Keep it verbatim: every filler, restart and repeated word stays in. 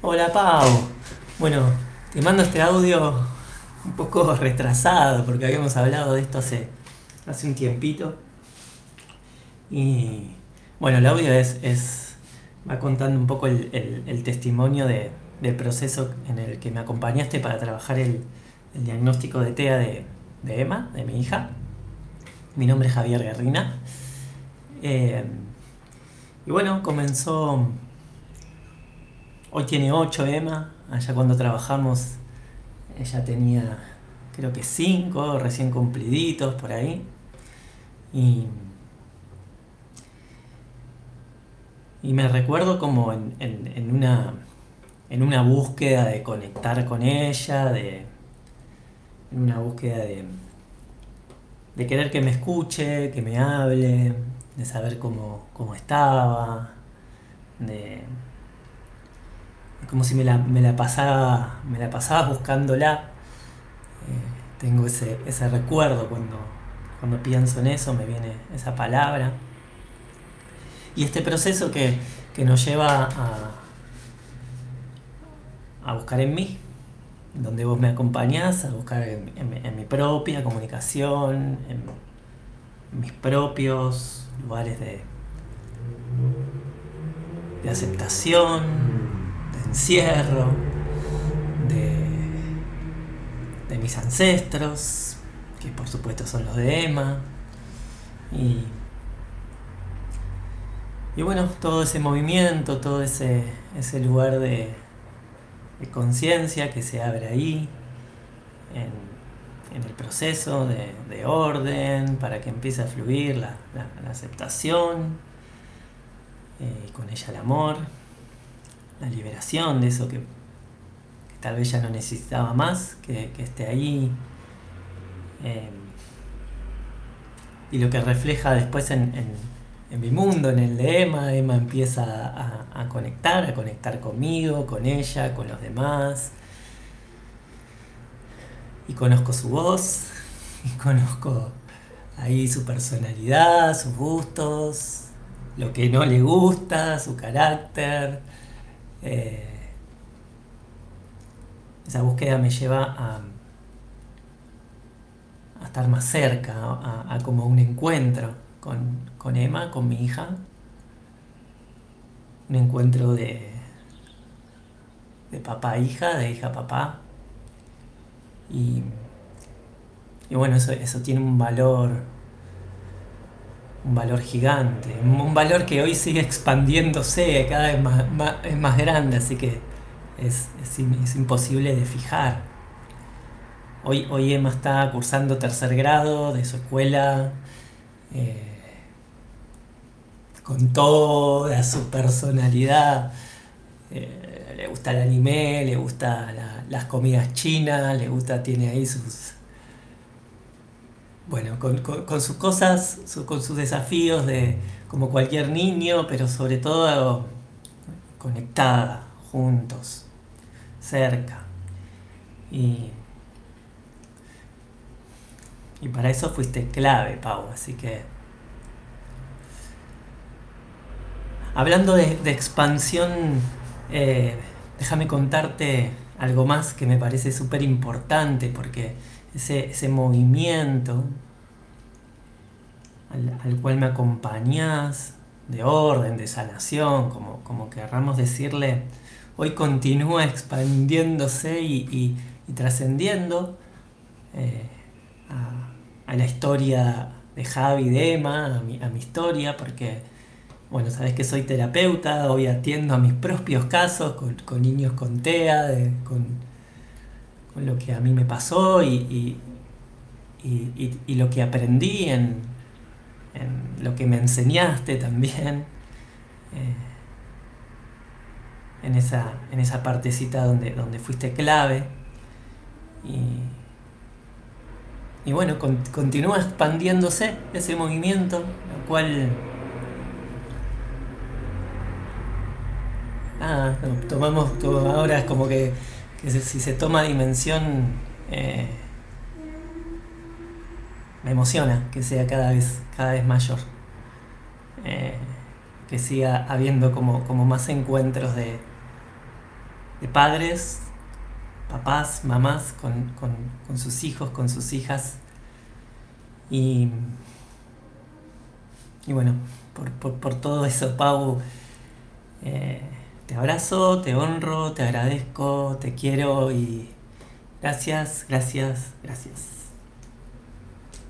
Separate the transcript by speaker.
Speaker 1: Hola Pau. Bueno, te mando este audio un poco retrasado porque habíamos hablado de esto hace, hace un tiempito. Y bueno, el audio es, es va contando un poco el, el- el testimonio de- del proceso en el que me acompañaste para trabajar el, el diagnóstico de TEA de, de Emma, de mi hija. Mi nombre es Javier Guerrina. Eh, y bueno, comenzó, hoy tiene ocho Emma, allá cuando trabajamos ella tenía, creo que cinco, recién cumpliditos por ahí. Y, y me recuerdo como en, en- en una, en una búsqueda de conectar con ella, de, en una búsqueda de, de querer que me escuche, que me hable, de saber cómo, cómo estaba, de, de como si me la, me la pasaba, me la pasaba buscándola. Eh, tengo ese, ese recuerdo cuando, cuando pienso en eso, me viene esa palabra. Y este proceso que, que nos lleva a, a buscar en mí, donde vos me acompañás, a buscar en, en- en mi propia comunicación, en, en mis propios lugares de, de aceptación, de encierro, de, de mis ancestros, que por supuesto son los de Emma. Y, y bueno, todo ese movimiento, todo ese, ese lugar de, de conciencia que se abre ahí, en, en el proceso de, de orden, para que empiece a fluir la, la- la aceptación, eh, y con ella el amor, la liberación de eso que, que tal vez ya no necesitaba más, que, que esté ahí, eh, y lo que refleja después en, en- en mi mundo, en el de Emma. Emma empieza a, a conectar, a conectar conmigo, con ella, con los demás, y conozco su voz, y conozco ahí su personalidad, sus gustos, lo que no le gusta, su carácter. Eh, esa búsqueda me lleva a, a estar más cerca, a, a como un encuentro con, con Emma, con mi hija, un encuentro de, de papá-hija, de hija-papá. Y, y bueno, eso, eso tiene un valor, un valor gigante, un valor que hoy sigue expandiéndose, cada vez más, más- es más grande, así que es, es, es imposible de fijar. Hoy, hoy Emma está cursando tercer grado de su escuela, eh, con toda su personalidad. Eh, le gusta el anime, le gusta la- las comidas chinas, le gusta, tiene ahí sus, bueno, con, con- con sus cosas, su- con sus desafíos de como cualquier niño, pero sobre todo conectada, juntos, cerca. Y, y para eso fuiste clave, Pau. Así que, hablando de, de expansión, eh, déjame contarte algo más que me parece súper importante, porque ese, ese movimiento al, al cual me acompañás, de orden, de sanación, como, como querramos decirle, hoy continúa expandiéndose y, y- y trascendiendo, eh, a, a la historia de Javi, de Emma, a mi, a mi historia, porque, bueno, sabes que soy terapeuta, hoy atiendo a mis propios casos con, con niños con TEA, de- con, con lo que a mí me pasó, y, y- y- y- y lo que aprendí en, en lo que me enseñaste también, eh, en, esa, en esa partecita donde, donde fuiste clave. Y, y bueno, con- continúa expandiéndose ese movimiento, lo cual, nada, no, tomamos, to- ahora es como que, que se- si se toma dimensión, eh, me emociona que sea cada vez, cada vez mayor, eh, que siga habiendo como, como más encuentros de, de padres, papás, mamás, con, con, con sus hijos, con sus hijas. Y, y bueno, por, por, por todo eso, Pau, eh, te abrazo, te honro, te agradezco, te quiero y gracias, gracias, gracias.